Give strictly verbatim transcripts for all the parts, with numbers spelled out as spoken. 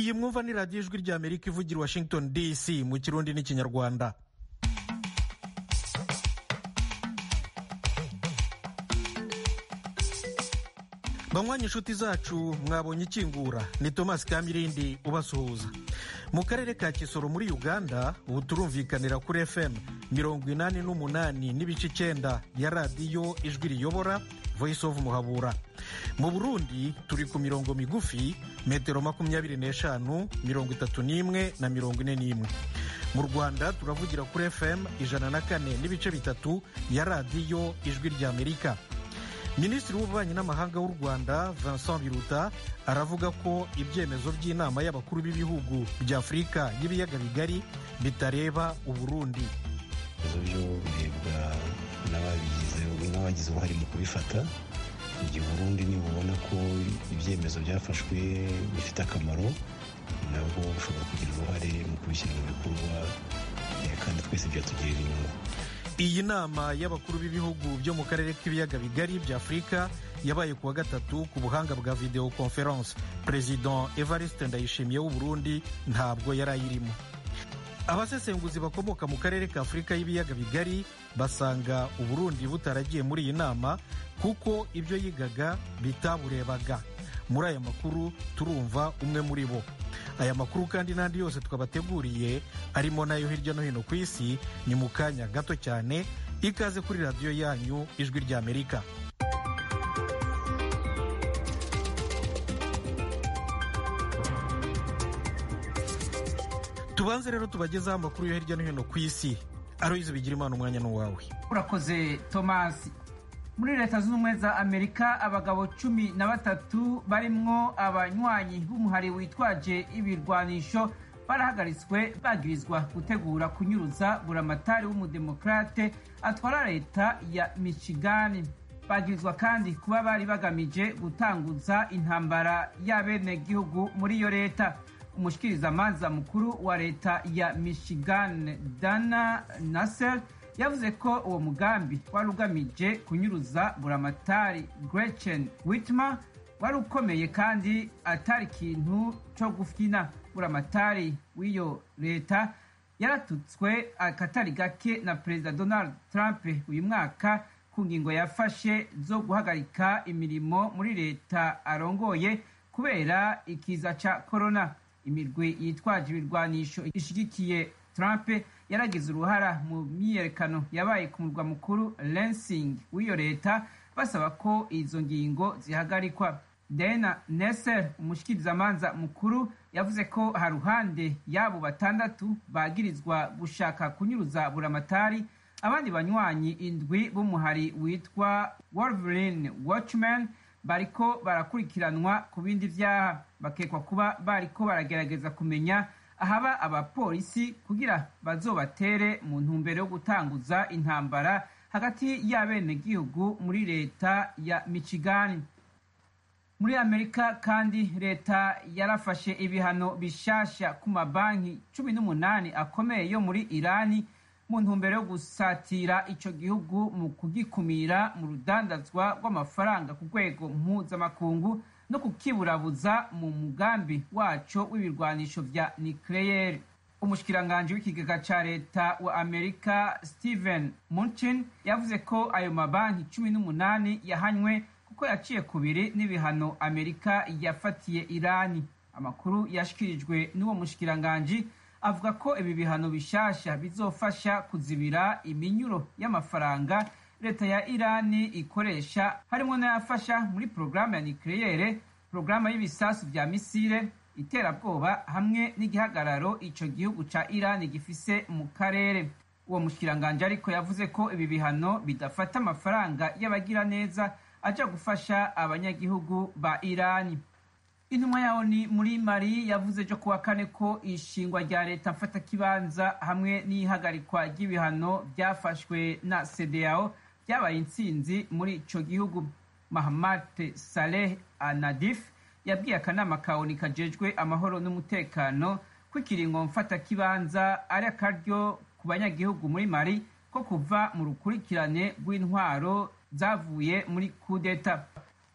iyi mwumva ni radiyo ijwi rya Amerika ivugira Washington D C mu Kirundi n'Ikinyarwanda. Banywanyi inshuti zacu mwabonye ikingura, ni Thomas Kamirindi ubasuhuza. Mu karere ka Kisoro muri Uganda ubu turumvikanira kuri F M mirongo inani n'umunani n'ibice icyenda ya radiyo ijwi riyobora Voice of Muhabura. Mu Burundi turi ku mirongo migufi metero makumyabiri n'eshanu, mirongo itatu n'imwe na mirongo ine n'imwe. Mu Rwanda turavugira kuri F M ijana na kane n'ibice bitatu ya radiyo ijwi rya Amerika. Minisitiri w'ububanyi n'amahanga w'u Rwanda Vincent Biruta aravuga ko ibyemezo by'inama y'abakuru b'ibihugu bya Afurika y'ibiyaga bigari bitareba u Burundi. Ibyo birebwa n'abagize uruhare mu kubifata. Igihe Burundi nibubona ko ibyemezo byafashwe bifite akamaro, nabwo bushobora kugira uruhare mu kubishyira mu bikorwa, kandi twese byatugirira inyungu. Iyi nama y'abakuru b'ibihugu byo mu karere k'ibiyaga bigari bya Afurika yabaye kuwa gatatu ku buhanga bwa video conference. President Evariste Ndayishimiye w'u Burundi ntabwo yarayirimo. Abasesenguzi bakomoka mu karere ka Afurika y'ibiyaga bigari basanga u Burundi butaragiye muri iyi nama kuko ibyo yigaga bitaburebaga. Muri aya makuru turumva umwe muri bo. Aya makuru kandi n'andi yose twabateguriye arimo nayo hirya no hino ku isi ni mu kanya gato cyane. Ikaze kuri radiyo yanyu ijwi rya Amerika. Tubanze rero tubagezaho amakuru yo hirya no hino ku isi. Aloyize Bigirimana, umwanya n'uwawe. Urakoze Thomas. Muri Leta Zunze Ubumwe za Amerika abagabo cumi na batatu barimwo abanywanyi b'umuhari witwaje ibirwanisho barahagaritswe bagirizwa gutegura kunyuruza buramatari w'umudemokrate atwara leta ya Michigan. Bagirizwa kandi kuba bari bagamije gutanguza intambara y'abenegihugu muri iyo leta. Umushikirizamanza mukuru wa leta ya Michigan Dana Nassel yavuze ko uwo mugambi wari ugamije kunyuruza buramatari Gretchen Whitmer wari ukomeye kandi atari ikintu cyo gufyina. Buramatari w'iyo leta yaratutswe akatari gake na Perezida Donald Trump uyu mwaka ku ngingo yafashe zo guhagarika imirimo muri leta arongoye kubera ikiza ca corona. Imirwi yitwaje ibirwanisho ishigikiye Trump yaragize uruhara mu myiyerekano yabaye ku murwa mukuru Lansing w'iyo leta basaba ko izo ngingo zihagarikwa. Dana Nassel, umushikirizamanza mukuru, yavuze ko haruhande yabo batandatu bagirizwa gushaka kunyuruza buramatari, abandi banywanyi indwi b'umuhari witwa Wolverine Watchmen bariko barakurikiranwa ku bindi vyaha. Bakekwa kuba bariko baragerageza kumenya ahaba abapolisi kugira bazobatere mu ntumbero yo gutanguza intambara hagati y'abenegihugu muri leta ya Michigan. Muri Amerika kandi leta yarafashe ibihano bishasha ku mabanki cumi n'umunani akomeye yo muri Irani mu ntumbero yo gusatira ico gihugu mu kugikumira mu rudandazwa rw'amafaranga ku rwego mpuzamakungu no kukiburabuza mu mugambi waco w'ibirwanisho vya nucleaire. Umushikiranganje w'ikigega ca leta wa Amerika Steven Mnuchin yavuze ko ayo mabanki cumi n'umunani yahanywe kuko yaciye kubiri n'ibihano Amerika yafatiye Irani. Amakuru yashikirijwe n'uwo mushikiranganje avuga ko ibi bihano bishasha bizofasha kuzibira iminyuro y'amafaranga leta ya Irani ikoresha, harimo n'ayafasha muri programme ya nucleaire, programme y'ibisasu vya misile, iterabwoba hamwe n'igihagararo ico gihugu ca Irani gifise mu karere. Uwo mushikiranganje ariko yavuze ko ibi bihano bidafata amafaranga y'abagira neza aja gufasha abanyagihugu ba Irani. Intumwa yaho ni muri Mali yavuze jo kuwa kane ko ishingwa rya leta mfata kibanza hamwe n'ihagarikwa ry'ibihano byafashwe na C D A O byabaye intsinzi muri ico gihugu. Mahamat Saleh Anadif yabwiye akanama kaoni kajejwe amahoro n'umutekano ko ikiringo mfata kibanza ari akaryo ku banyagihugu muri Mali ko kuva mu rukurikirane rw'intwaro zavuye muri kudeta.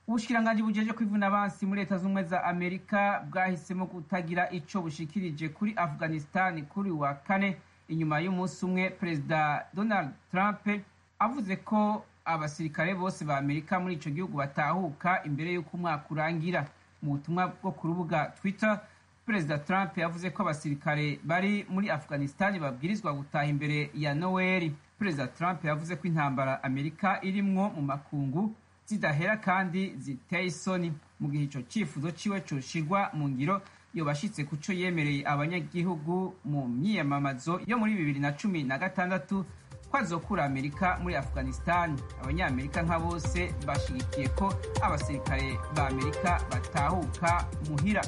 ubushikiranganji bujeje kwivuna abansi muri leta z'ubumwe za amerika bwahisemo kutagira ico bushikirije kuri afghanistan kuri wa kane inyuma y'umunsi umwe perezida donald trump avuze ko abasirikare bose ba amerika muri ico gihugu batahuka imbere y'uko umwaka urangira. Mu butumwa bwo ku rubuga twitter, perezida trump yavuze ko abasirikare bari muri afghanistan babwirizwa gutaha imbere ya noweli. Perezida trump yavuze ko intambara amerika irimwo mu makungu zidahera kandi ziteye isoni. Mu gihe ico cifuzo ciwe coshirwa mu ngiro, yobashitse kuco yemereye abanyagihugu mu myiyamamazo yo muri bibiri na cumi na gatandatu ko azokura amerika muri afghanistan. Abanyamerika nka bose bashigikiye ko abasirikare ba amerika batahuka muhira.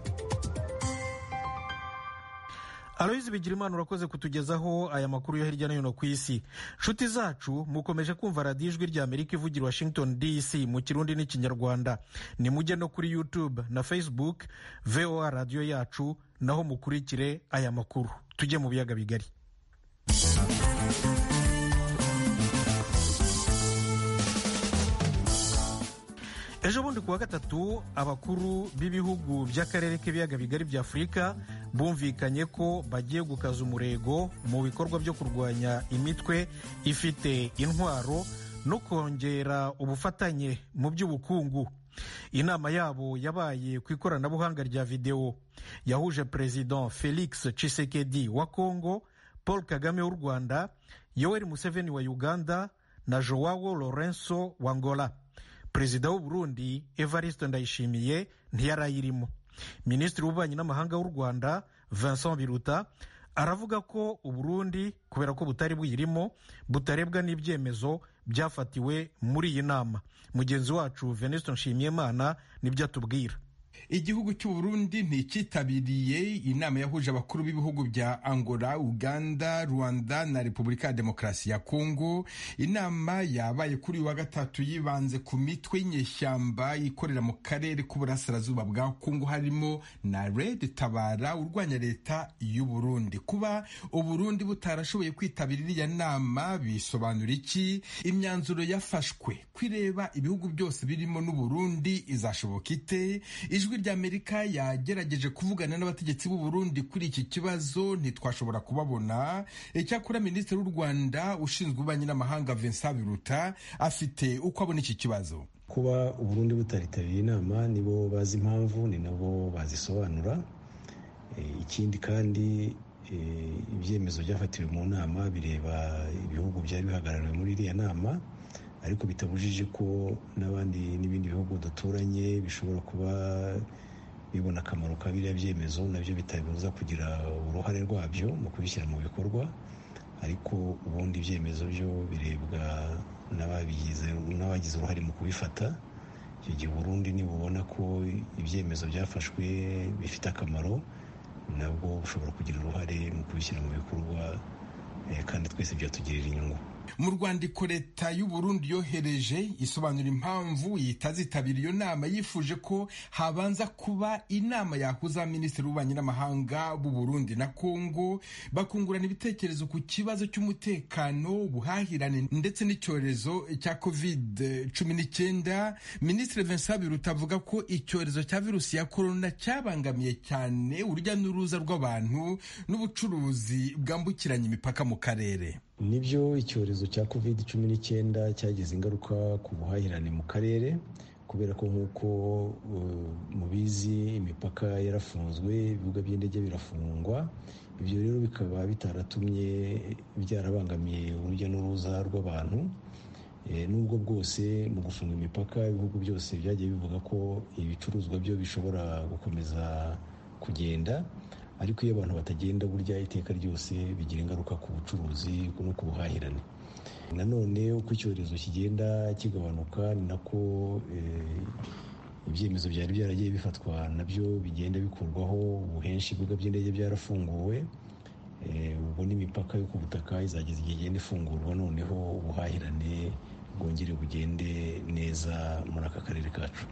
Aloyizi Bigirimana, urakoze kutugezaho aya makuru yo hirya no hino ku isi. Nshuti zacu, mukomeje kumva radiyo ijwi rya Amerika ivugira Washington D C mu Kirundi n'Ikinyarwanda. Ni mujye no kuri YouTube na Facebook V O A radiyo yacu, naho mukurikire aya makuru. Tujye mu biyaga bigari. Ejo bundi kuwa gatatu abakuru b'ibihugu by'akarere k'ibiyaga bigari bya Afurika bumvikanye ko bagiye gukaza umurego mu bikorwa byo kurwanya imitwe ifite intwaro no kongera ubufatanye mu by'ubukungu. Inama yabo yabaye ku ikoranabuhanga rya videwo, yahuje President Felix Tshisekedi wa Congo, Paul Kagame w'u Rwanda, Yoweri Museveni wa Uganda na Joao Lourenço wa Angola. Perezida w'u Burundi Evariste Ndayishimiye ntiyarayirimo. Minisitiri w'ububanyi n'amahanga w'u Rwanda Vincent Biruta aravuga ko u Burundi kubera ko butari buyirimo butarebwa n'ibyemezo byafatiwe muri iyi nama. Mugenzi wacu Venuste Nshimiyimana nibyo atubwira. Igihugu cy'u Burundi ntikitabiriye inama yahuje abakuru b'ibihugu bya Angola, Uganda, Rwanda na Repubulika ya Demokarasi ya Kongo. Inama yabaye kuri wa gatatu yibanze ku mitwe y'inyeshyamba ikorera mu karere k'uburasirazuba bwa Kongo, harimo na Red Tabara urwanya leta y'u Burundi. Kuba u Burundi butarashoboye kwitabira iriya nama bisobanura iki? Imyanzuro yafashwe kwireba ibihugu byose birimo n'u Burundi izashoboka ite? Ijwi rya Amerika yagerageje kuvugana n'abategetsi b'u Burundi kuri iki kibazo ntitwashobora kubabona. Icyakora Minisitiri w'u Rwanda ushinzwe ububanyi n'amahanga Vincent Biruta afite uko abona iki kibazo. Kuba u Burundi butaritabiriye inama nibo bazi impamvu, ni nabo bazisobanura. Ikindi kandi ibyemezo byafatiwe mu nama bireba ibihugu byari bihagarariwe muri iriya nama, ariko bitabujije ko n'abandi n'ibindi bihugu duturanye bishobora kuba bibona akamaro ka biriya byemezo, nabyo bitabibuza kugira uruhare rwabyo mu kubishyira mu bikorwa. Ariko ubundi ibyemezo byo birebwa n'ababigize n'abagize uruhare mu kubifata. Icyo gihe Burundi nibubona ko ibyemezo byafashwe bifite akamaro, nabwo bushobora kugira uruhare mu kubishyira mu bikorwa, kandi twese byatugirira inyungu. Mu rwandiko leta y'u Burundi yohereje isobanura impamvu itazitabira iyo nama, yifuje ko habanza kuba inama yahuza Minisitiri w'ububanyi n'amahanga b'u Burundi na Kongo bakungurana ibitekerezo ku kibazo cy'umutekano, ubuhahirane ndetse n'icyorezo cya covid cumi n'icyenda. Minisitiri Vincent Biruta avuga ko icyorezo cya virusi ya corona cyabangamiye cyane urujya n'uruza rw'abantu n'ubucuruzi bwambukiranya imipaka mu karere. Nibyo icyorezo cya covid cumi n'icyenda cyagize ingaruka ku buhahirane mu karere, kubera ko nk'uko mubizi imipaka yarafunzwe, ibibuga by'indege birafungwa. Ibyo rero bikaba bitaratumye byarabangamiye urujya n'uruza rw'abantu. Nubwo bwose mu gufunga imipaka ibihugu byose byagiye bivuga ko ibicuruzwa byo bishobora gukomeza kugenda, ariko iyo abantu batagenda burya iteka ryose bigira ingaruka ku bucuruzi no ku buhahirane. Nanone uko icyorezo kigenda kigabanuka ni nako ibyemezo byari byaragiye bifatwa nabyo bigenda bikurwaho. Ubu henshi ibibuga by'indege byarafunguwe, ubwo n'imipaka yo ku butaka izageza igihe igenda ifungurwa, noneho ubuhahirane bwongere bugende neza muri aka karere kacu.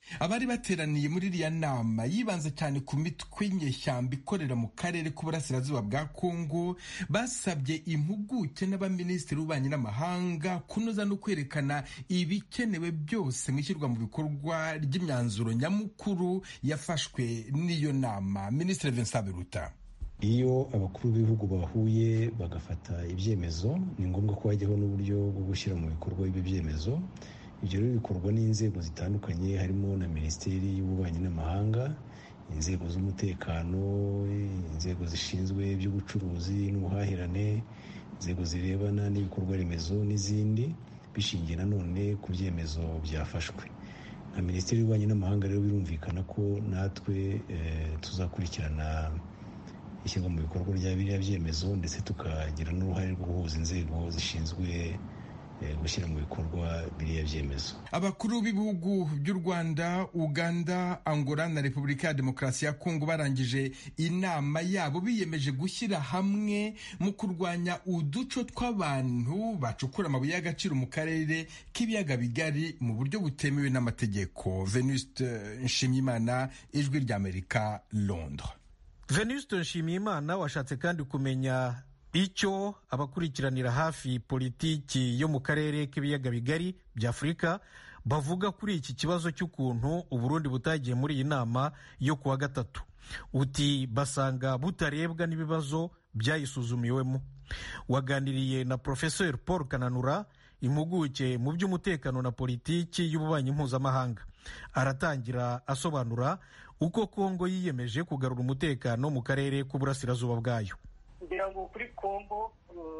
abari bateraniye muri iriya nama yibanze cyane ku mitwe y'inyeshyamba ikorera mu karere k'uburasirazuba bwa Kongo basabye impuguke n'abaminisitiri b'ububanyi n'amahanga kunoza no kwerekana ibikenewe byose mu ishyirwa mu bikorwa ry'imyanzuro nyamukuru yafashwe n'iyo nama. Minisitiri Vincent Biruta: iyo abakuru b'ibihugu bahuye bagafata ibyemezo ni ngombwa ko hajyaho n'uburyo bwo gushyira mu bikorwa ibyo byemezo. Ibyo rero bikorwa n'inzego zitandukanye, harimo na Minisiteri y'Ububanyi n'Amahanga, inzego z'umutekano, inzego zishinzwe iby'ubucuruzi n'ubuhahirane, inzego zirebana n'ibikorwa remezo n'izindi, bishingiye nanone ku byemezo byafashwe. Nka Minisiteri y'Ububanyi n'Amahanga rero birumvikana ko natwe eh, tuzakurikirana ishyirwa mu bikorwa rya biriya byemezo, ndetse tukagira n'uruhare rwo guhuza inzego zishinzwe gushyira mu bikorwa biriya byemezo. Abakuru b'ibihugu by'u Rwanda, Uganda, Angola na Repubulika ya Demokarasi ya Kongo barangije inama yabo biyemeje gushyira hamwe mu kurwanya uduco tw'abantu bacukura amabuye y'agaciro mu karere k'ibiyaga bigari mu buryo butemewe n'amategeko. Venuste Nshimiyimana, Ijwi ry'Amerika, Londres. Venuste Nshimiyimana washatse kandi kumenya icyo abakurikiranira hafi politiki yo mu karere k'ibiyaga bigari bya Afurika bavuga kuri iki kibazo cy'ukuntu Uburundi butagiye muri iyi nama yo kuwa gatatu. Uti basanga butarebwa n'ibibazo byayisuzumiwemo. Waganiriye na Professeur Paul Kananura, impuguke mu by'umutekano na politiki y'ububanyi mpuzamahanga. Aratangira asobanura uko Kongo yiyemeje kugarura umutekano mu karere k'uburasirazuba bwayo. ngira ngo kuri Kongo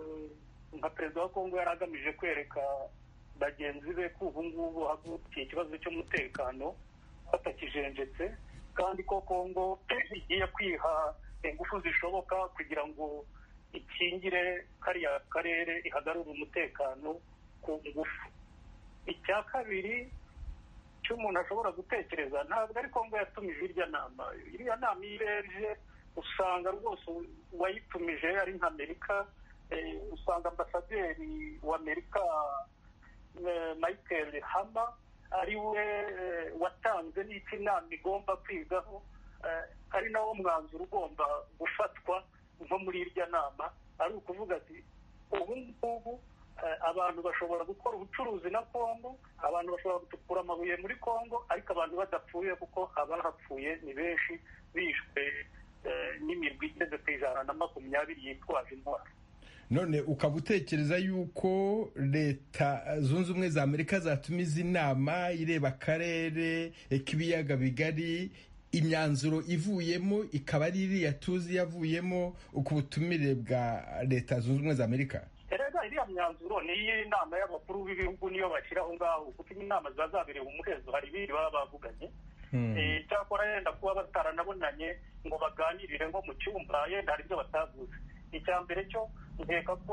nka perezida wa Kongo yari agamije kwereka bagenzi be ko ubu ngubu hagurukiye ikibazo cy'umutekano batakijenjetse, kandi ko Kongo igiye kwiha ingufu zishoboka kugira ngo ikingire kariya karere, ihagarure umutekano ku ngufu. Icya kabiri cy'umuntu ashobora gutekereza, ntabwo ari Kongo yatumije irya nama. Iriya nama ireje usanga rwose uwayitumije ari nka Amerika. Usanga ambasaderi w'Amerika Michael Hammer ari we watanze n'iki inama igomba kwigaho, ari nawo mwanzuro ugomba gufatwa nko muri irya nama. Ari ukuvuga ati ubu ngubu abantu bashobora gukora ubucuruzi na Kongo, abantu bashobora gutukura amabuye muri Kongo, ariko abantu badapfuye, kuko abahapfuye ni benshi, bishwe n'imirwi igeze ku ijana na makumyabiri yitwaje intwaro. None ukaba utekereza yuko leta zunze ubumwe za Amerika zatumiza inama ireba akarere k'ibiyaga bigari, imyanzuro ivuyemo ikaba ari iriya tuzi yavuyemo ku butumire bwa leta zunze ubumwe za Amerika? Erega iriya myanzuro ni iy'inama y'abakuru b'ibihugu niyo bashyiraho ngaho, kuko inama ziba zabereye umuhezo, hari ibindi baba bavuganye. Cyakora yenda kuba bataranabonanye ngo baganirire nko mu cyumba, yenda hari ibyo batavuze. Icya mbere cyo nkeka ko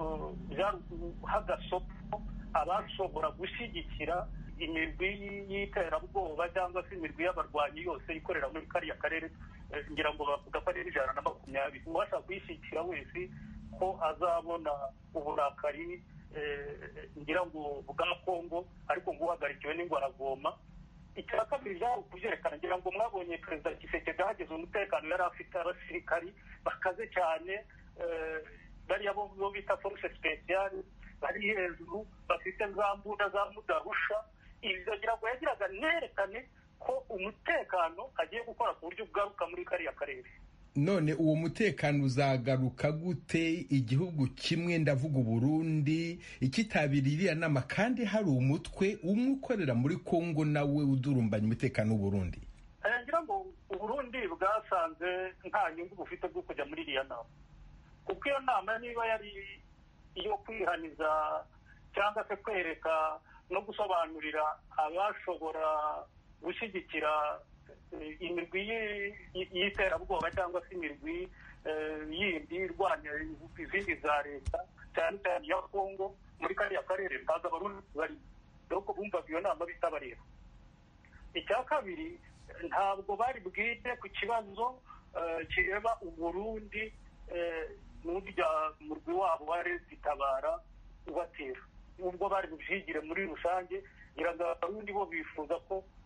hagasopo abashobora gushyigikira imirwi y'iterabwoba cyangwa se imirwi y'abarwanyi yose ikorera muri kariya karere, ngira ngo bavuga ko ari ijana na makumyabiri. Uwashaka kuyishyigikira wese ko azabona uburakari ngira ngo bwa Kongo, ariko ngo uhagarikiwe n'ingwaragoma. Icya kabiri byari kubyerekana, ngira ngo mwabonye perezida Tshisekedi ahageze umutekano yari afite abasirikari bakaze cyane, bariya bo bita force spéciale, bari hejuru bafite za mbunda za mudarusha. Ibyo ngira ngo yagiraga nerekane ko umutekano agiye gukora ku buryo bwaruka muri kariya karere. None uwo mutekano uzagaruka gute igihugu kimwe, ndavuga Burundi, ikitabiriye iriya nama kandi hari umutwe umwe ukorera muri Kongo nawe udurumbanya umutekano w'Uburundi? Ngira ngo Uburundi bwasanze nta nyungu bufite bwo kujya muri iriya nama, kuko iyo nama niba yari iyo kwihaniza cyangwa se kwereka no gusobanurira abashobora gushyigikira imirwi y'iterabwoba cyangwa se imirwi yindi irwanya izindi za leta, cyane cyane ya Kongo muri kariya karere, ntabwo Abarundi bari doko bumva iyo nama bitabareba. Icya kabiri, ntabwo bari bwite ku kibazo kireba Uburundi n'urya murwi wabo wari zitabara ubatera, ubwo bari bubyigire muri rusange. Ngira ngo Abarundi bo bifuza ko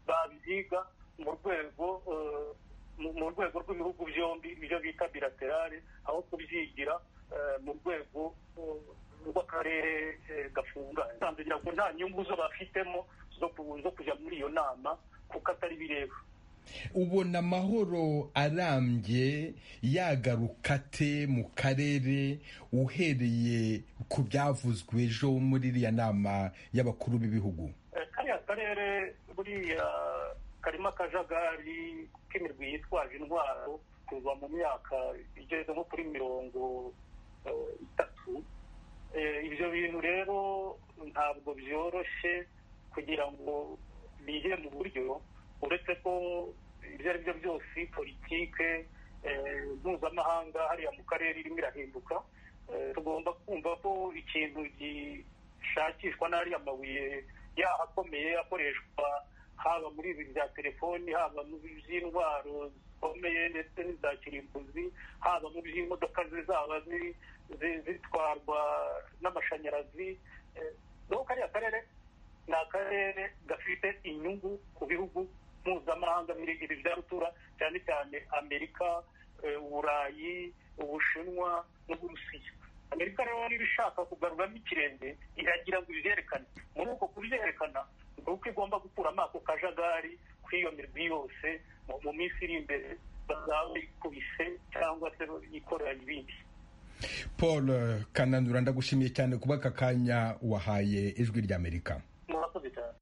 babyiga mu rwego mu rwego rw'ibihugu byombi ibyo bita bilaterale aho kubyigira mu rwego rw'akarere gafunganye ngira ngo nta nyungu zo bafitemo zo kujya muri iyo nama kuko atari bireba. ubona amahoro arambye yagaruka te mu karere uhereye ku byavuzwe ejo muri iriya nama y'abakuru b'ibihugu? kariya karere buriya karimo akajagari k'imirwi yitwaje intwaro kuva mu myaka igeze nko kuri mirongo itatu. ibyo bintu rero ntabwo byoroshye kugira ngo bihe mu buryo, uretse ko ibyo ari byo byose politike mpuzamahanga hariya mu karere irimo irahinduka. tugomba kumva ko ikintu gishakishwa n'ariya mabuye yahakomeye akoreshwa haba muri ibi bya telefoni, haba mu by'intwaro zikomeye ndetse n'iza kirimbuzi, haba mu by'imodoka zizaba zitwarwa n'amashanyarazi. naho kariya karere ni akarere gafite inyungu ku bihugu mpuzamahanga ibi bya rutura, cyane cyane Amerika, Uburayi, Ubushinwa n'Uburusiya. Amerika rero niba ishaka kugaruramo ikirenge iragira ngo ibyerekane. muri uko kubyerekana ni uko igomba gukuramo ako kajagari kw'iyo mirwi yose mu minsi iri imbere bazaba ikubise cyangwa se yikorera ibindi. Paul Kananura, ndagushimiye cyane kuba aka kanya wahaye ijwi ry'Amerika. murakoze cyane.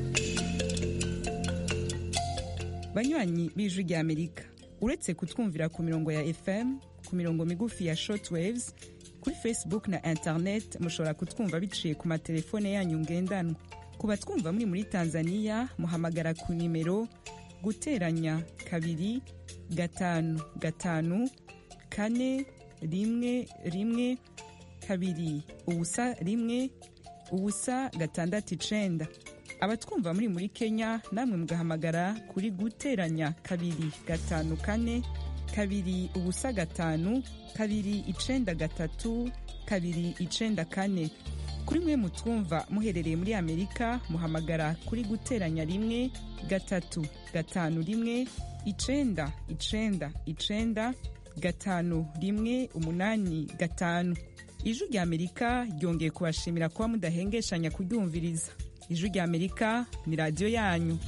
banywanyi b'ijwi ry'Amerika, uretse kutwumvira ku mirongo ya F M, ku mirongo migufi ya shortwaves, kuri Facebook na internet mushobora kutwumva biciye ku matelefone yanyu ngendanwa. ku batwumva muri muri Tanzania muhamagara ku nimero guteranya kabiri gatanu gatanu kane rimwe rimwe kabiri ubusa rimwe ubusa gatandatu icenda. abatwumva muri muri Kenya namwe mugahamagara kuri guteranya kabiri gatanu kane kabiri ubusa gatanu kabiri icenda gatatu kabiri icenda kane. kuri mwe mutwumva muherereye muri Amerika muhamagara kuri guteranya rimwe gatatu gatanu rimwe icenda icenda icenda gatanu rimwe umunani gatanu. ijwi ry'Amerika ryongeye kubashimira kuba mudahengeshanya kuryumviriza. ijwi ry'Amerika ni radiyo yanyu.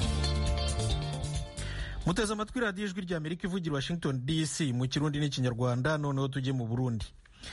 muteze amatwi radiyo ijwi ry'Amerika ivugira Washington D C mu kirundi n'ikinyarwanda. noneho tujye mu Burundi.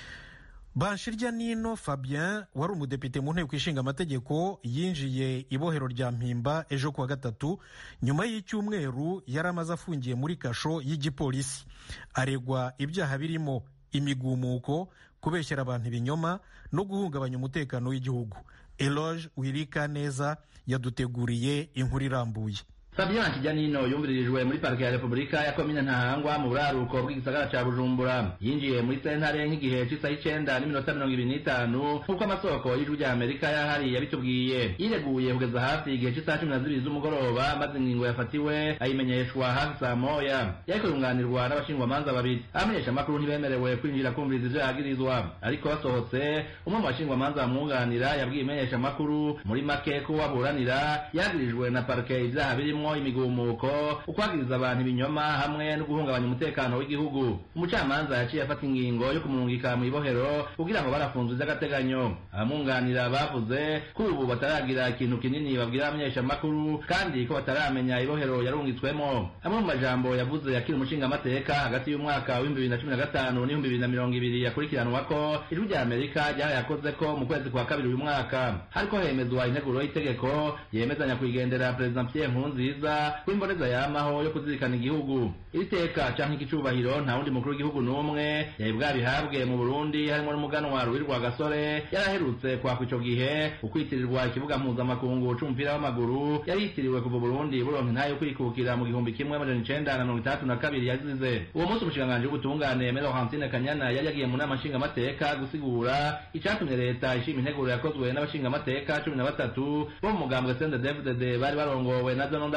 Banshirya Nino Fabien wari umudepite mu nteko ishinga amategeko yinjiye ibohero rya Mpimba ejo kuwa gatatu nyuma y'icyumweru yari amaze afungiye muri kasho y'igipolisi. aregwa ibyaha birimo imigumuko, kubeshyera abantu ibinyoma no guhungabanya umutekano w'igihugu. Eloge Wirikaneza yaduteguriye inkuru irambuye. Fabien Banshiryanino yumvirijwe muri parike ya Republika ya komine Ntahangwa mu buraruko bw'igisagara ca Bujumbura. yinjiye muri sentare nk'igihe c'isaha icenda n'iminota mirongo ibiri n'itanu nk'uko amasoko y'ijwi rya Amerika yahari yabitubwiye. yireguye kugeza hafi igihe c'isaha cumi na zibiri z'umugoroba maze ingingo yafatiwe ayimenyeshwa hafi saa moya. yariko yunganirwa n'abashingwamanza babiri. abamenyesha amakuru ntibemerewe kwinjira kumviriza ivyo yagirizwa, ariko basohotse umwe mu bashingwamanza bamwunganira yabwiye imenyesha amakuru muri make ko waburanira yagirijwe na parike ivyaha birimo imigumuko, ukwagiriza abantu ibinyoma hamwe no guhungabanya umutekano w'igihugu. umucamanza yaciye afata ingingo yo kumurungika mu ibohero kugira ngo barafunzwe ivy'agateganyo. abamwunganira bavuze ko ubu bataragira ikintu kinini babwira abamenyesha amakuru kandi ko bataramenya ibohero yarungitswemo. amwe mu majambo yavuze yakiri umushinga amateka hagati y'umwaka w'ibihumbi bibiri na cumi na gatanu n'ibihumbi bibiri na mirongo ibiri yakurikiranwa ko ijwi rya Amerika ryarayakoze ko mu kwezi kwa kabiri uyu mwaka hariko hemezwa integuro y'itegeko yemezanya kuyigendera Perezida Pierre Nkurunziza kw'imboneza yamaho yo kuzirikana igihugu. iri teka canke ikicubahiro nta wundi mukuru w'igihugu n'umwe yari bwabihabwe mu Burundi, harimwo n'umuganwa Ruhiri Rwagasore yaraherutse kwakwa ico gihe ukwitirirwa ikibuga mpuzamakungu c'umupira w'amaguru yari yitiriwe kuva Burundi buronka intahe yo kwikukira mu gihumbi kimwe amajana icenda na mirongo itandatu na kabiri yazize. uwo munsi umushikiranganji w'ubutungane Laurentine Kanyana yari yagiye mu nama nshingamateka gusigura icatumye leta ishima integuro yakozwe n'abashingamateka cumi na batatu bo mu mugambwe C N D D F D D bari barongowe na Zeno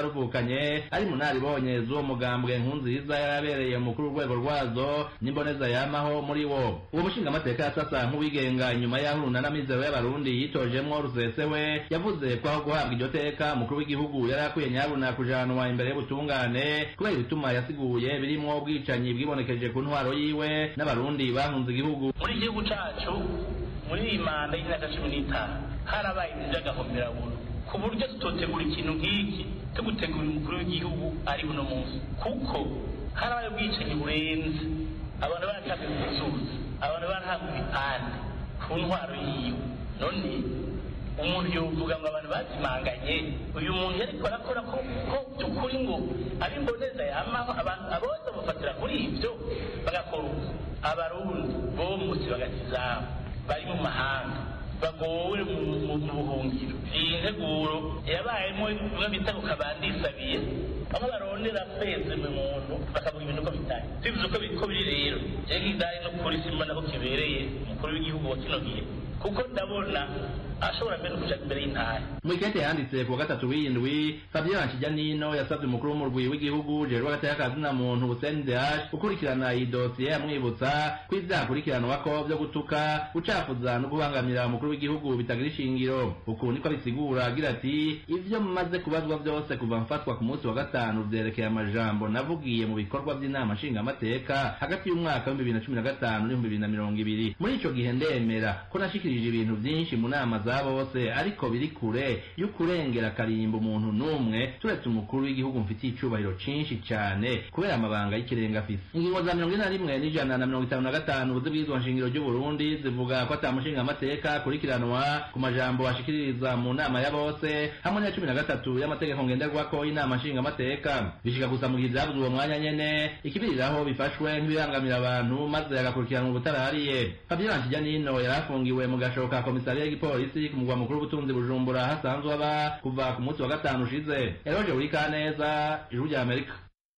ruhonda ruvukanye ari mu naribonye z'uwo mugambwe Nkurunziza yarabereye umukuru w'urwego rwazo n'imboneza yamaho muri wo. Uwo mushingamateka yasasa nk'uwigenga inyuma y'aho urunana mizero y'abarundi yitojemwo rusesewe yavuze ko aho guhabwa iryo teka umukuru w'igihugu yari akwiye nyabuna kujanwa imbere y'ubutungane kubera ibituma yasiguye birimwo ubwicanyi bwibonekeje ku ntwaro yiwe n'abarundi bahunze igihugu. Muri igihugu cacu muri iyi manda y'imyaka cumi n'itanu harabaye ibintu vy'agahomerabuntu ku buryo tutotegura ikintu nk'iki tugutegura umukuru w'igihugu ari buno munsi, kuko harabaye ubwicanyi burenze, abantu baratabwe kuzuza, abantu barahabwa ibipande ku ntwaro yiwe. None umuntu yovuga ngo abantu bazimanganye, uyu muntu yariko arakora ko by'ukuri ngo ari imboneza yamaho, abantu abose bafatira kuri ibyo bagakora uko. Abarundi bomutse bagatizabo bari mu mahanga bagowe mu buhungiro. Iyi nteguro yabayemo bimwe bita ngo kabandisabiye, aho barondera feze mu muntu bakavuga ibintu ko bitari tubivuze ko biko biri. Rero jye ngidari no polisi mbona ko kibereye umukuru w'igihugu wa kino gihe, kuko ndabona ashobora mbere kuja imbere y'intara. Mu ikete yanditse ku wa gatatu w'indwi, Fabien Nshijyanino yasabye umukuru w'umurwi w'igihugu Jerwa Gateka kazina muntu Hussein Dehash gukurikirana iyi dosiye amwibutsa ko ivyakurikiranwako vyo gutuka, gucafuza no gubangamira umukuru w'igihugu bitagira ishingiro. Uku niko bisigura agira ati ivyo mumaze kubazwa vyose kuva mfatwa ku munsi wa gatanu vyerekeye amajambo navugiye mu bikorwa vy'inama nshingamateka hagati y'umwaka wa bibiri na cumi na gatanu n'ibihumbi bibiri na mirongo ibiri. Muri ico gihe ndemera ko nashikirije ibintu vyinshi mu nama za bose, ariko biri kure y'ukurengera karimba umuntu n'umwe turetse umukuru w'igihugu mfitiye icubahiro cinshi cane kubera amabanga y'ikirenga afise. Ingingo za mirongo ine na rimwe n'ijana na mirongo itanu na gatanu z'ibwirizwa nshingiro ry'u Burundi zivuga ko ata mushingamateka akurikiranwa ku majambo ashikiririza mu nama ya bose, hamwe na cumi na gatatu y'amategeko ngenderwako y'inama nshingamateka. Bishika gusa mu gihe vyabuze uwo mwanya nyene ikibiriraho bifashwe nk'ibirangamira abantu maze agakurikiranwa ubutarariye. Fabien Nshijyanino yarafungiwe mu gasho ka komisariya y'igipolisi ku mugwa mukuru w'ubutunzi Bujumbura hasanzwe aba kuva ku munsi wa gatanu ushize. Eroje Urikaneza, Ijwi rya Amerika.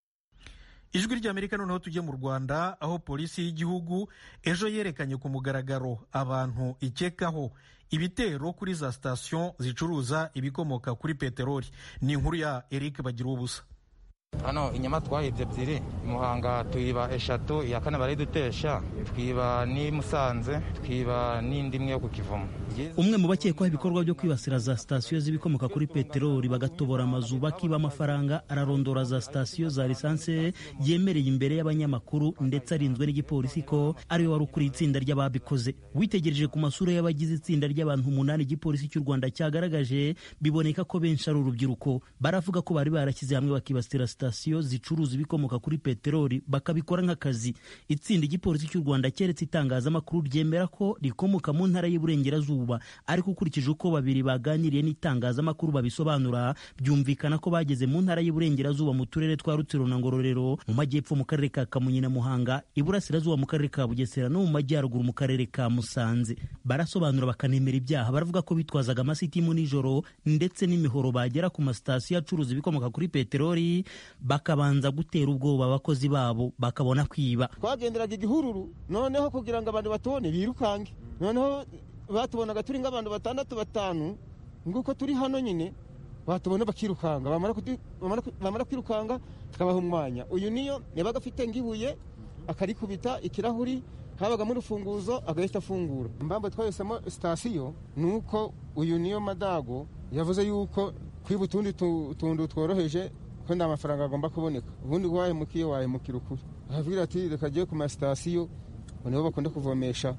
Ijwi rya Amerika. Noneho tujye mu Rwanda, aho polisi y'igihugu ejo yerekanye ku mugaragaro abantu ikekaho ibitero kuri za sitasiyo zicuruza ibikomoka kuri peteroli. Ni inkuru ya Eric Bagirubusa. Hano inyama twahibye ebyiri, Muhanga tuyiba eshatu, iya kane baridutesha, twiba ni Musanze, twiba n'indi imwe yo ku Kivumu. Umwe mu bakekwaho ibikorwa byo kwibasira za sitasiyo z'ibikomoka kuri peteroli bagatobora amazu bakiba amafaranga, ararondora za sitasiyo za lisanse yemereye imbere y'abanyamakuru, ndetse arinzwe n'igipolisi ko ariwe wari ukuriye itsinda ry'ababikoze. Witegereje ku masura y'abagize itsinda ry'abantu umunani igipolisi cy'u Rwanda cyagaragaje, biboneka ko benshi ari urubyiruko. Baravuga ko bari barashyize hamwe bakibasira sitasiyo zicuruza ibikomoka kuri peteroli bakabikora nk'akazi. Itsinda igipolisi cy'u Rwanda keretse itangazamakuru ryemera ko rikomoka mu ntara y'Iburengerazuba, ariko ukurikije uko babiri baganiriye n'itangazamakuru babisobanura, byumvikana ko bageze mu ntara y'Iburengerazuba mu turere twa Rutsiro na Ngororero, mu majyepfo mu karere ka Kamonyi na Muhanga, Iburasirazuba mu karere ka Bugesera no mu majyaruguru mu karere ka Musanze. Barasobanura bakanemera ibyaha. Baravuga ko bitwazaga amasitimu nijoro ndetse n'imihoro bagera ku masitasiyo acuruza ibikomoka kuri peteroli, bakabanza gutera ubwoba abakozi babo bakabona kwiba. Twagenderaga igihururu, noneho kugira ngo abantu batubone birukange, noneho batubonaga turi nk'abantu batandatu batanu nguko turi hano nyine, batubona bakirukanga, bamara kwirukanga tukabaha umwanya. Uyu niyo yabaga afite ngibuye akarikubita ikirahuri, habaga muri urufunguzo agahita afungura. Impamvu twahisemo sitasiyo nuko uyu niyo Madago yavuze yuko kwiba utundi tuntu tworoheje ko nta mafaranga agomba kuboneka, ubundi wahemukiye wahemukira ukuri. Ahabwira ati reka agiye ku masitasiyo niho bakunda kuvomesha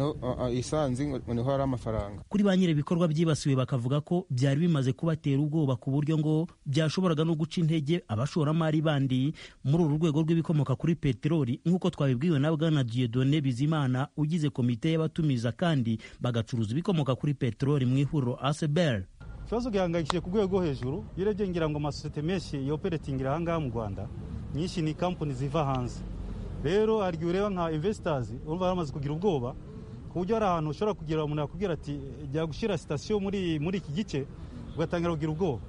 isanzi niho hari amafaranga. Kuri ba nyiri ibikorwa byibasiwe bakavuga ko byari bimaze kubatera ubwoba ku buryo ngo byashoboraga no guca intege abashoramari bandi muri uru rwego rw'ibikomoka kuri peteroli, nk'uko twabibwiwe na Bwana Dieudonné Bizimana ugize komite y'abatumiza kandi bagacuruza ibikomoka kuri peteroli mu ihuriro A S B E R. Ikibazo gihangayikishije ku rwego hejuru, yirebye ngira ngo amasosiyete menshi yoperatingira aha ngaha mu Rwanda nyinshi ni kampani ziva hanze. Rero hari ureba nka investors urumva baramaze kugira ubwoba ku buryo hari ahantu ushobora kugira umuntu yakubwira ati jya gushyira sitasiyo muri muri iki gice, ugatangira kugira ubwoba.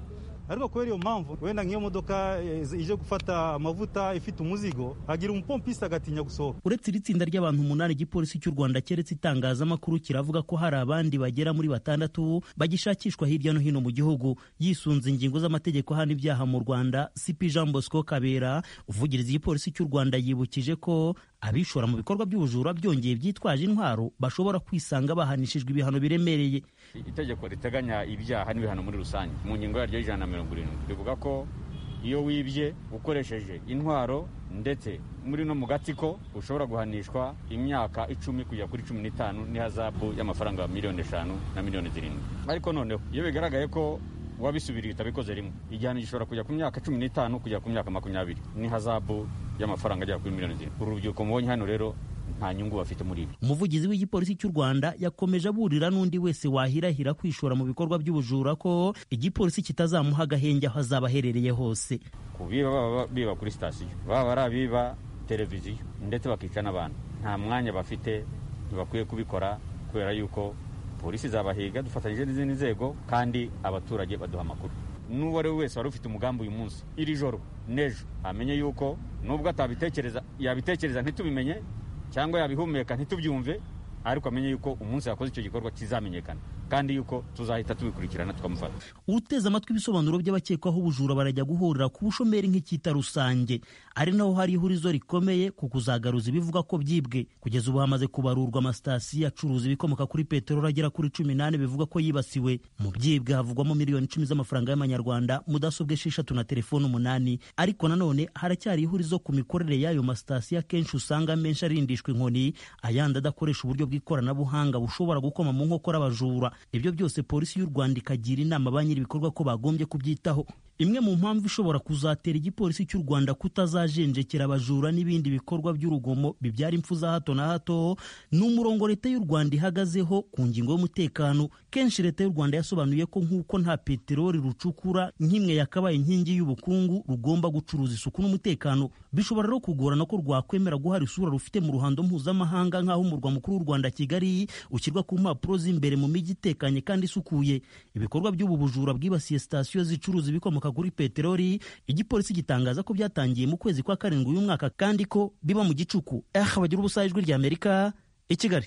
ariko kubera iyo mpamvu wenda nk'iyo modoka ije gufata amavuta ifite umuzigo agira umupompisi agatinya gusohoka. Uretse iri tsinda ry'abantu umunani igipolisi cy'u Rwanda keretse itangazamakuru kiravuga ko hari abandi bagera muri batandatu bagishakishwa hirya no hino mu gihugu. Yisunze ingingo z'amategeko hana ibyaha mu Rwanda, C P Jean Bosco Kabera uvugiriza igipolisi cy'u Rwanda yibukije ko abishora mu bikorwa by'ubujura byongeye byitwaje intwaro bashobora kwisanga bahanishijwe ibihano biremereye. Itegeko riteganya ibyaha n'ibihano muri rusange mu ngingo yaryo y'ijana na mirongo irindwi rivuga ko iyo wibye ukoresheje intwaro ndetse muri no mu gatsiko ushobora guhanishwa imyaka icumi kujya kuri cumi n'itanu n'ihazabu y'amafaranga miliyoni eshanu na miliyoni zirindwi. Ariko noneho iyo bigaragaye ko wabisubiriye utabikoze rimwe, igihano gishobora kujya ku myaka cumi n'itanu kujya ku myaka makumyabiri n'ihazabu y'amafaranga agera kuri miliyoni zirindwi. Uru rubyiruko mubonye hano rero nta nyungu bafite muri ibi. Umuvugizi w'igipolisi cy'u Rwanda yakomeje aburira n'undi wese wahirahira kwishora mu bikorwa by'ubujura ko igipolisi kitazamuha agahenge aho azaba aherereye hose. Kubiba baba biba kuri sitasiyo, baba barabiba televiziyo ndetse bakica n'abantu, nta mwanya bafite, ntibakwiye kubikora kubera yuko polisi zabahiga dufatanyije n'izindi nzego kandi abaturage baduha amakuru. N'uwo ari we wese wari ufite umugambi uyu munsi iri joro n'ejo amenye yuko nubwo atabitekereza yabitekereza ntitubimenye cyangwa yabihumeka ntitubyumve, ariko amenye yuko umunsi yakoze icyo gikorwa kizamenyekana kandi yuko tuzahita tubikurikirana tukamufata. Uteze amatwi ibisobanuro by'abakekwaho ubujura barajya guhurira ku bushomeri nk'icyita rusange, ari naho hari ihurizo rikomeye ku kuzagaruza ibivuga ko byibwe. Kugeza ubu hamaze kubarurwa amasitasiyo acuruza ibikomoka kuri peteroli agera kuri cumi n'ane bivuga ko yibasiwe. Mu byibwe havugwamo miliyoni icumi z'amafaranga y'amanyarwanda, mudasobwa esheshatu na telefone umunani. Ariko nanone haracyari ihurizo ku mikorere y'ayo masitasiyo akenshi usanga menshi arindishwa inkoni, ayandi adakoresha uburyo bw'ikoranabuhanga bushobora gukoma mu nkokora abajura. Ibyo byose polisi y'u Rwanda ikagira inama ba nyiri ibikorwa ko bagombye kubyitaho. Imwe mu mpamvu ishobora kuzatera igipolisi cy'u Rwanda kutazajenjekera abajura n'ibindi bikorwa by'urugomo bibyara impfu za hato na hato ni umurongo leta y'u Rwanda ihagazeho ku ngingo y'umutekano. Kenshi leta y'u Rwanda yasobanuye ko nk'uko nta peteroli rucukura nk'imwe yakabaye inkingi y'ubukungu rugomba gucuruza isuku n'umutekano. Bishobora rero kugorana ko rwakwemera guhara isura rufite mu ruhando mpuzamahanga nk'aho umurwa mukuru w'u Rwanda Kigali ushyirwa ku mpapuro z'imbere mu mijyi itekanye kandi isukuye. Ibikorwa by'ubu bujura bwibasiye sitasiyo zicuruza ibikomoka kuri peteroli, igipolisi gitangaza ko byatangiye mu kwezi kwa karindwi uyu mwaka kandi ko biba mu gicuku. Eh, bagira ubusa ijwi rya Amerika i Kigali.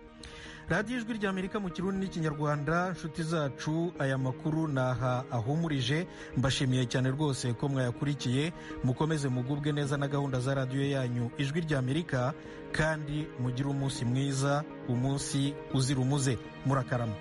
radiyo ijwi rya Amerika mu kirundi n'ikinyarwanda. Nshuti zacu, aya makuru naha ahumurije. Mbashimiye cyane rwose ko mwayakurikiye. Mukomeze mugubwe neza na gahunda za radiyo yanyu ijwi rya Amerika, kandi mugire umunsi mwiza, umunsi uzira umuze. Murakarama.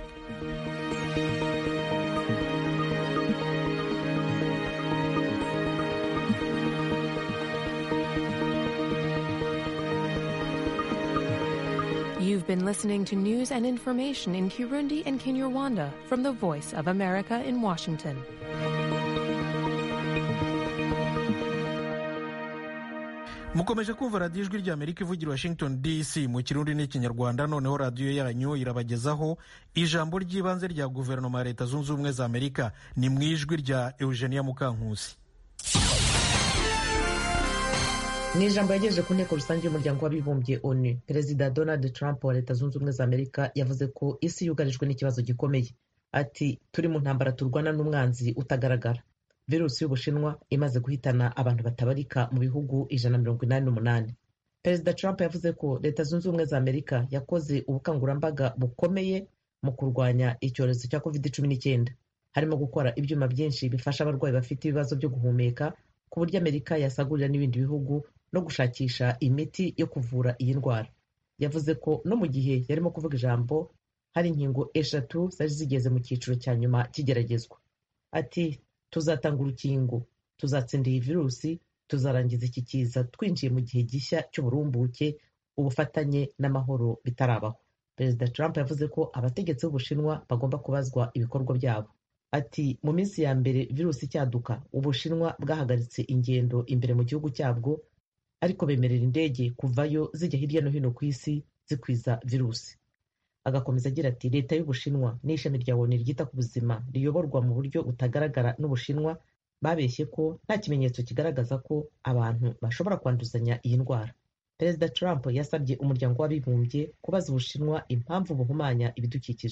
You've been listening to news and information in Kirundi and Kinyarwanda from the Voice of America in Washington. Mukomeje kumva radiyo ijwi rya Amerika ivugira Washington D C mu kirundi n'ikinyarwanda. Noneho radiyo yanyu irabagezaho ijambo ry'ibanze rya guverinoma ya Leta Zunze Ubumwe za Amerika. Ni mu ijwi rya Eugenia Mukankusi. Mu ijambo yagejeje ku nteko rusange y'umuryango w'abibumbye O N U, Perezida Donald Trump wa Leta Zunze Ubumwe za Amerika yavuze ko isi yugarijwe n'ikibazo gikomeye. Ati, turi mu ntambara turwana n'umwanzi utagaragara. Virusi y'Ubushinwa imaze guhitana abantu batabarika mu bihugu ijana na mirongo inani n'umunani. Perezida Trump yavuze ko Leta Zunze Ubumwe za Amerika yakoze ubukangurambaga bukomeye mu kurwanya icyorezo cya covid cumi n'icyenda, harimo gukora ibyuma byinshi bifasha abarwayi bafite ibibazo byo guhumeka, ku buryo Amerika yasagurira n'ibindi bihugu, no gushakisha imiti yo kuvura iyi ndwara. Yavuze ko no mu gihe yarimo kuvuga ijambo hari inkingo eshatu zari zigeze mu cyiciro cya nyuma kigeragezwa. Ati, tuzatanga urukingo, tuzatsinda iyi virusi, tuzarangiza iki kiza twinjiye mu gihe gishya cy'uburumbuke, ubufatanye n'amahoro bitarabaho. Perezida Trump yavuze ko abategetsi b'Ubushinwa bagomba kubazwa ibikorwa byabo. Ati, mu minsi ya mbere virusi cyaduka, Ubushinwa bwahagaritse ingendo imbere mu gihugu cyabwo, ariko bemerera indege kuvayo zijya hirya no hino ku isi zikwiza virusi. Agakomeza agira ati, leta y'Ubushinwa n'ishami rya O N U ryita ku buzima riyoborwa mu buryo butagaragara n'Ubushinwa babeshye ko nta kimenyetso kigaragaza ko abantu bashobora kwanduzanya iyi ndwara. Perezida Trump yasabye umuryango w'abibumbye kubaza Ubushinwa impamvu buhumanya ibidukikije.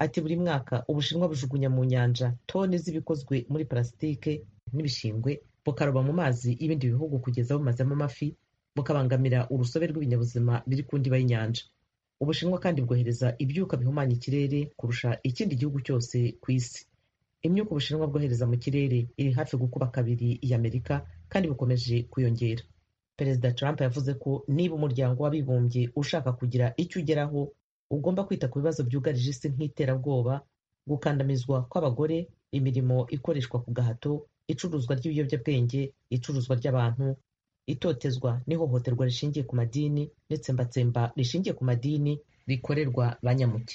ati buri mwaka ubushinwa bujugunya mu nyanja toni z'ibikozwe muri parasitike n'ibishingwe bukaroba mu mazi y'ibindi bihugu kugeza bumazemo amafi bukabangamira urusobe rw'ibinyabuzima biri ku ndiba y'inyanja. Ubushinwa kandi bwohereza ibyuka bihumanya ikirere kurusha ikindi gihugu cyose ku isi. Imyuka ubushinwa bwohereza mu kirere iri hafi gukuba kabiri y'Amerika kandi bukomeje kuyongera. Perezida Trump yavuze ko niba umuryango w'abibumbye ushaka kugira icyo ugeraho ugomba kwita ku bibazo byugarije isi nk'iterabwoba, gukandamizwa kw'abagore, imirimo ikoreshwa ku gahato, icuruzwa ry'ibiyobyabwenge, icuruzwa ry'abantu, itotezwa n'ihohoterwa rishingiye ku madini n'itsembatsemba rishingiye ku madini rikorerwa ba nyamuke.